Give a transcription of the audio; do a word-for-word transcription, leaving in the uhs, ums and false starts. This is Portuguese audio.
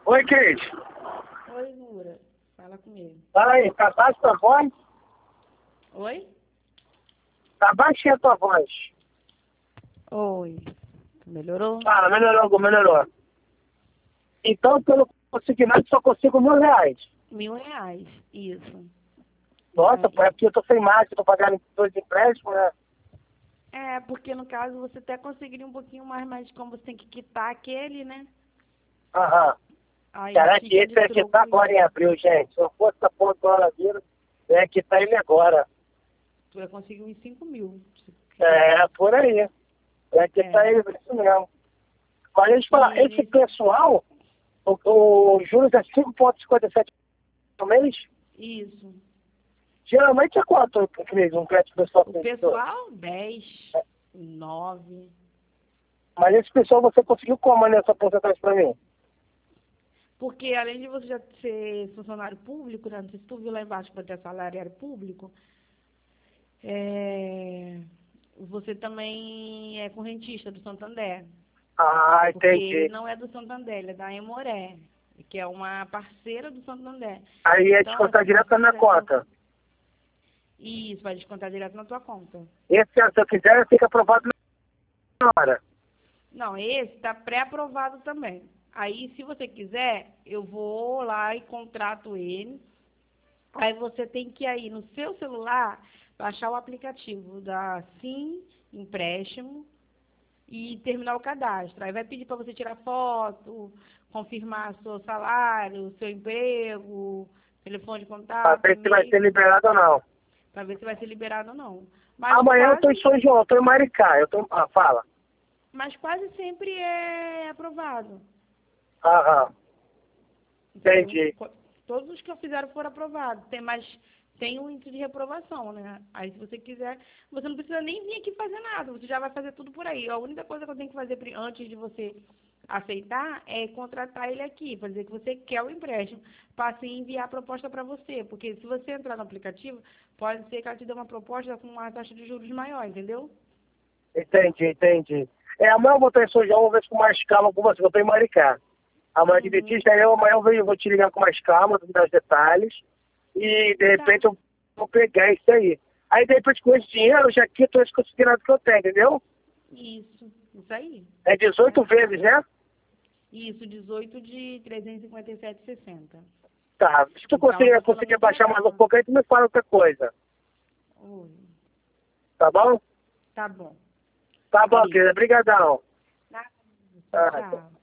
Oi, Cris. Oi, Nura. Fala comigo. Fala aí, tá baixa tua voz? Oi? Tá baixinha a tua voz. Oi. Melhorou? Fala, melhorou, melhorou. Então, pelo consignado, só consigo mil reais. Mil reais. Isso. Nossa, Então, é porque eu tô sem máquina, tô pagando dois empréstimos, né? é, porque no caso você até conseguiria um pouquinho mais, mas como você tem que quitar aquele, né? Aham. Aí Caraca, fica de esse aqui tá troco agora em isso. abril, gente. Se eu fosse essa porra do coronavírus, eu ia quitar ele agora. Tu vai conseguir uns cinco mil. Se quiser. É, por aí. Eu ia quitar É. ele, por isso mesmo. Mas deixa eu falar, E esse nesse... pessoal, o, o juros é cinco vírgula cinquenta e sete no mês? Isso. Geralmente é quanto, Cris, um crédito pessoal O investidor? pessoal, dez, nove. Mas esse pessoal você conseguiu como nessa porcentagem pra mim? Porque além de você já ser funcionário público, né? Não sei se tu viu lá embaixo que vai ter salariado público, é, você também é correntista do Santander. Ah, Porque ele entendi. não é do Santander, ele é da Emoré, que é uma parceira do Santander. Aí é Então, descontar assim, direto se na minha você for... conta. Isso, vai descontar direto na tua conta. Esse, se eu quiser, fica aprovado na hora. Não, esse está pré-aprovado também. Aí, se você quiser, eu vou lá e contrato ele. Aí você tem que ir aí no seu celular, baixar o aplicativo da Sim Empréstimo e terminar o cadastro. Aí vai pedir para você tirar foto, confirmar seu salário, seu emprego, telefone de Pra contato, ver se vai e-mail, ser liberado ou não. para ver se vai ser liberado ou não. Mas Amanhã eu tô em quase, São João, eu tô em Maricá. Eu tô... Ah, fala. mas quase sempre é aprovado. Aham, Entendeu? entendi. Co- Todos os que eu fizeram foram aprovados. Tem, mas tem um índice de reprovação, né? Aí, se você quiser, você não precisa nem vir aqui fazer nada. Você já vai fazer tudo por aí. A única coisa que eu tenho que fazer pri- antes de você aceitar é contratar ele aqui, para dizer que você quer o empréstimo, para assim enviar a proposta para você. Porque se você entrar no aplicativo, pode ser que ela te dê uma proposta com uma taxa de juros maior, entendeu? Entendi, entendi. É, amanhã eu vou estar em São João, vou ver se com mais calma com você, eu tô em Maricá. Amanhã de Uhum. dentista, aí eu amanhã eu venho- vou te ligar com mais calma, vou te dar os detalhes. E de Tá. repente eu vou pegar isso aí. Aí de repente com esse dinheiro eu já quito esse consignado que eu tenho, entendeu? Isso. Isso aí. É dezoito vezes, né? Isso, dezoito de trezentos e cinquenta e sete e sessenta. Tá. Se tu Então, conseguir, tá ficando conseguir muito baixar mais legal, um né? pouco aí, tu me fala outra coisa. Oi. Tá bom? Tá bom. Tá bom, Valeu. querida. Obrigadão. Nada. Tchau, Tá. tchau.